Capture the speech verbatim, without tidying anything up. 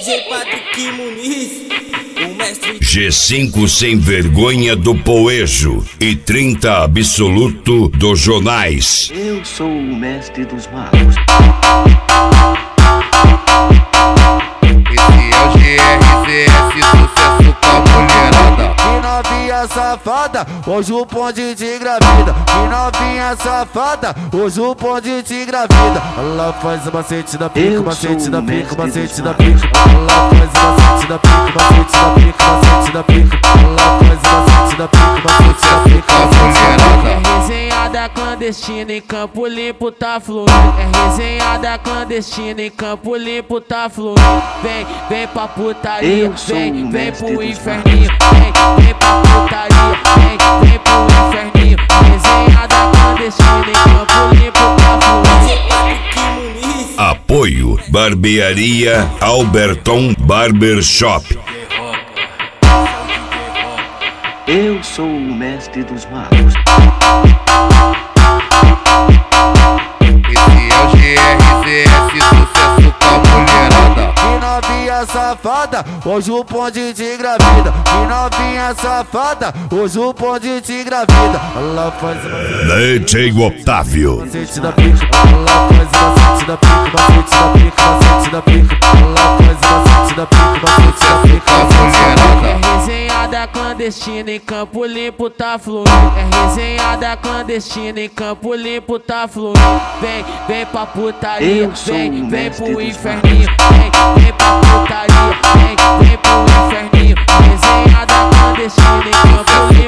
J Patrick Muniz, o mestre G cinco sem vergonha do Poejo e trinta absoluto do Jonais. Eu sou o mestre dos magos. Esse é o G R Z S, sucesso com a mulherada. Que novinha safada, hoje o bonde te engravida. Que novinha safada, hoje o bonde te engravida. Ela faz o macete da pica, Eu macete sou da o pica, mestre macete dos da pica. Ela faz o macete da pica, macete da pica, macete da pica. Ela faz o macete da pica, macete da pica, Com a macete da pica. mulherada. É resenhada clandestina em Campo Limpo, tá fluindo. É resenhada clandestina em Campo Limpo, tá fluindo. Vem, vem pra putaria, Eu sou vem, o vem mestre pro dos inferninho. Vem, vem pra putaria, vem, vem pro inferninho. Resenhada clandestina em Campo Limpo, tá fluindo. J Patrick Muniz. Apoio Barbearia Alberton Barbershop. Eu sou o mestre dos magos. Esse é o G R Z S, sucesso com a mulherada. Que novinha safada, hoje o bonde te engravida. Que novinha safada, hoje o bonde te engravida. Ela faz o macete D J Otávio. macete da pica. Ela faz o macete da pica, macete da pica, macete da pica. Ela faz o macete da pica, macete da pica, Com a macete da pica. É mulherada. resenhada clandestina em Campo Limpo, tá fluindo. É resenhada clandestina em Campo Limpo, tá fluindo. Vem, vem pra putaria, Eu sou vem, o vem mestre pro dos inferninho. Vem, vem pra putaria, vem, vem pro inferninho. Resenhada clandestina em Campo Limpo.